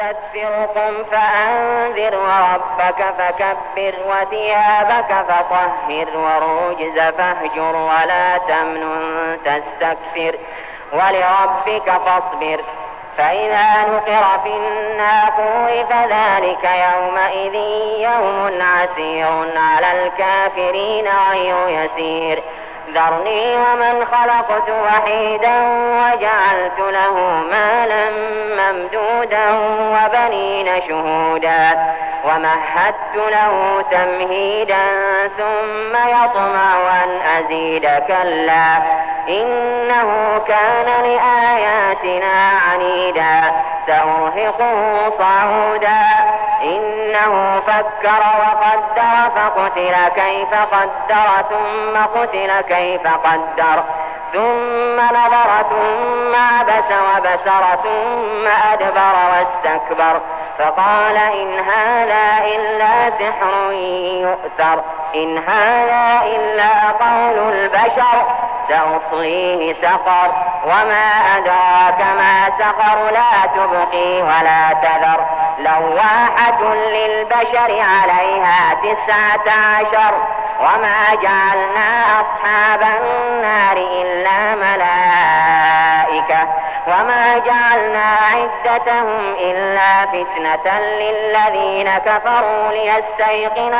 مدثركم فأنذر وربك فكبر وثيابك فطهر والرجز فاهجر ولا تمنن تستكثر ولربك فاصبر فإذا نقر في الناقور فذلك يومئذ يوم عسير على الكافرين غير يسير ذرني ومن خلقت وحيدا وجعلت له مالا ممدودا وبنين شهودا ومهدت له تمهيدا ثم يطمع أن أزيد كلا إنه كان لآياتنا عنيدا سأرهقه صعودا إنه فكر وقدر فقتل كيف قدر ثم قتل كيف قدر ثم نظر ثم عبس وبسر ثم أدبر واستكبر فقال إن هذا إلا سحر يؤثر إن هذا إلا قول البشر سأصليه سقر وما أدراك ما سقر لا تبقي ولا تذر لواحة للبشر عليها 19 وما جعلنا أصحاب النار إلا ملائكة وما جعلنا عدتهم إلا فتنة للذين كفروا ليستيقن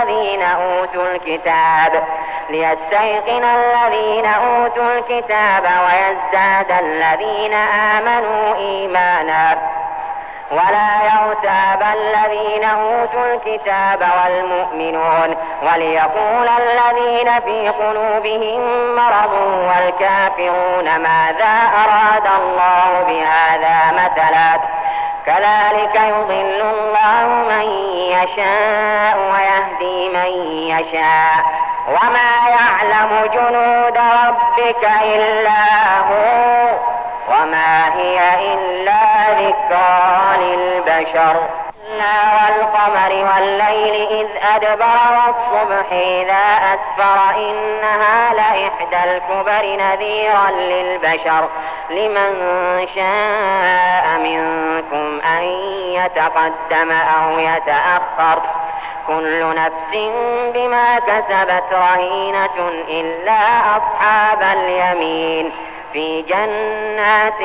الذين أوتوا الكتاب ويزداد الذين آمنوا إيمانا ولا يرتاب الذين أوتوا الكتاب والمؤمنون وليقول الذين في قلوبهم مرض والكافرون ماذا أراد الله بهذا مثلا كذلك يضل الله من يشاء ويهدي من يشاء وما يعلم جنود ربك إلا هو وما هي إلا ذكرى للبشر والقمر والليل إذ أدبر والصبح إذا أسفر إنها لإحدى الكبر نذيرا للبشر لمن شاء منكم أن يتقدم أو يتأخر كل نفس بما كسبت رهينة إلا أصحاب اليمين في جنات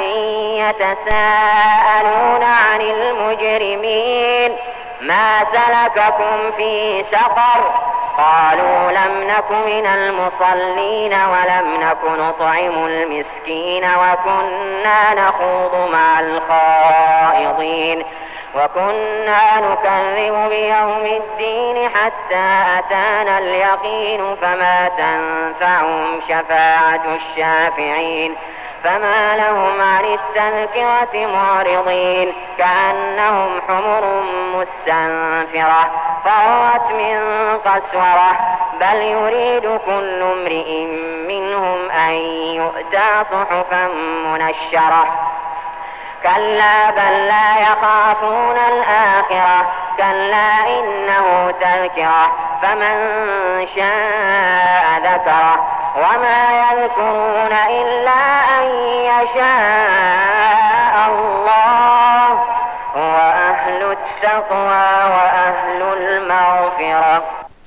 يتساءلون عن المجرمين ما سلككم في سقر قالوا لم نك من المصلين ولم نك نطعم المسكين وكنا نخوض مع الخائضين وكنا نكذب بيوم الدين حتى أتانا اليقين فما تنفعهم شفاعة الشافعين فما لهم عن التذكرة معرضين كأنهم حمر مستنفرة فرت من قسورة بل يريد كل امرئ منهم أن يؤتى صحفا منشرة كلا بل لا يخافون الآخرة كلا إنه تذكرة فمن شاء ذكره وما يذكرون إلا أن يشاء